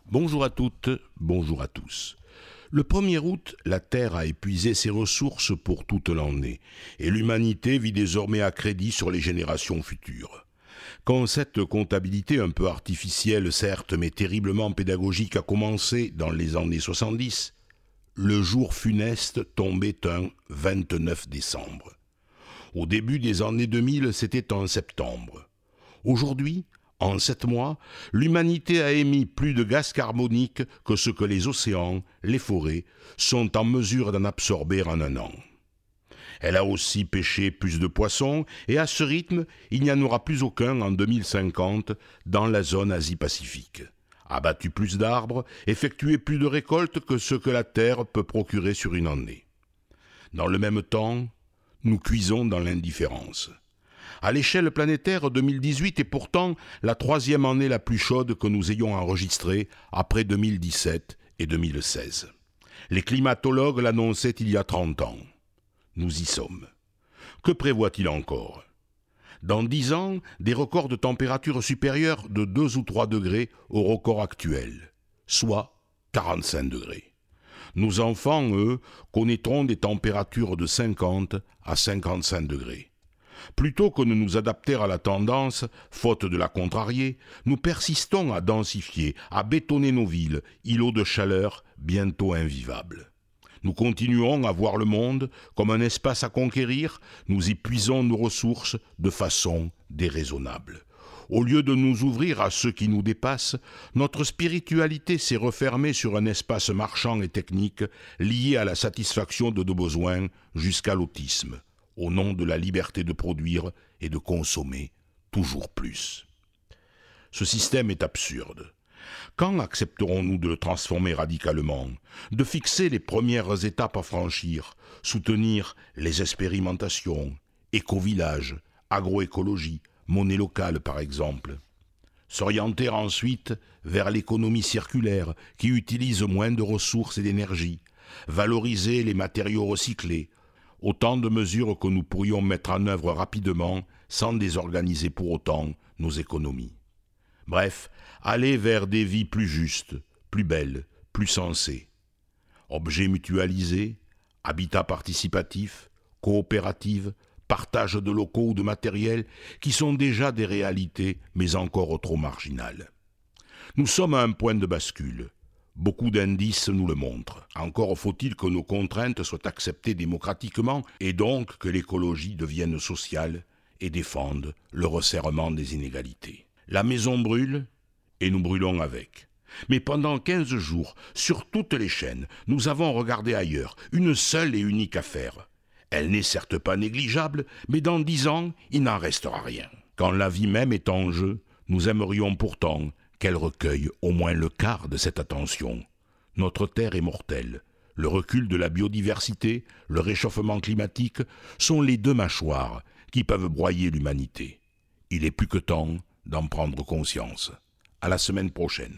Bonjour à toutes, bonjour à tous. Le 1er août, la Terre a épuisé ses ressources pour toute l'année et l'humanité vit désormais à crédit sur les générations futures. Quand cette comptabilité un peu artificielle, certes, mais terriblement pédagogique a commencé dans les années 70, le jour funeste tombait un 29 décembre. Au début des années 2000, c'était en septembre. Aujourd'hui, en 7 mois, l'humanité a émis plus de gaz carbonique que ce que les océans, les forêts, sont en mesure d'en absorber en un an. Elle a aussi pêché plus de poissons et à ce rythme, il n'y en aura plus aucun en 2050 dans la zone Asie-Pacifique. Abattu plus d'arbres, effectué plus de récoltes que ce que la Terre peut procurer sur une année. Dans le même temps, nous cuisons dans l'indifférence. À l'échelle planétaire, 2018 est pourtant la 3e année la plus chaude que nous ayons enregistrée après 2017 et 2016. Les climatologues l'annonçaient il y a 30 ans. Nous y sommes. Que prévoit-il encore ? Dans 10 ans, des records de température supérieurs de 2 ou 3 degrés au record actuel, soit 45 degrés. Nos enfants, eux, connaîtront des températures de 50 à 55 degrés. Plutôt que de nous adapter à la tendance, faute de la contrarier, nous persistons à densifier, à bétonner nos villes, îlots de chaleur bientôt invivables. Nous continuons à voir le monde comme un espace à conquérir, nous y puisons nos ressources de façon déraisonnable. Au lieu de nous ouvrir à ceux qui nous dépassent, notre spiritualité s'est refermée sur un espace marchand et technique lié à la satisfaction de nos besoins jusqu'à l'autisme, au nom de la liberté de produire et de consommer toujours plus. Ce système est absurde. Quand accepterons-nous de le transformer radicalement, de fixer les premières étapes à franchir, soutenir les expérimentations, éco-villages, agroécologie, monnaie locale par exemple, s'orienter ensuite vers l'économie circulaire qui utilise moins de ressources et d'énergie, valoriser les matériaux recyclés, autant de mesures que nous pourrions mettre en œuvre rapidement sans désorganiser pour autant nos économies. Bref, aller vers des vies plus justes, plus belles, plus sensées. Objets mutualisés, habitat participatif, coopérative, partage de locaux ou de matériel qui sont déjà des réalités mais encore trop marginales. Nous sommes à un point de bascule. Beaucoup d'indices nous le montrent. Encore faut-il que nos contraintes soient acceptées démocratiquement et donc que l'écologie devienne sociale et défende le resserrement des inégalités. La maison brûle et nous brûlons avec. Mais pendant 15 jours, sur toutes les chaînes, nous avons regardé ailleurs, une seule et unique affaire. Elle n'est certes pas négligeable, mais dans 10 ans, il n'en restera rien. Quand la vie même est en jeu, nous aimerions pourtant qu'elle recueille au moins le quart de cette attention. Notre terre est mortelle. Le recul de la biodiversité, le réchauffement climatique sont les 2 mâchoires qui peuvent broyer l'humanité. Il est plus que temps d'en prendre conscience. À la semaine prochaine.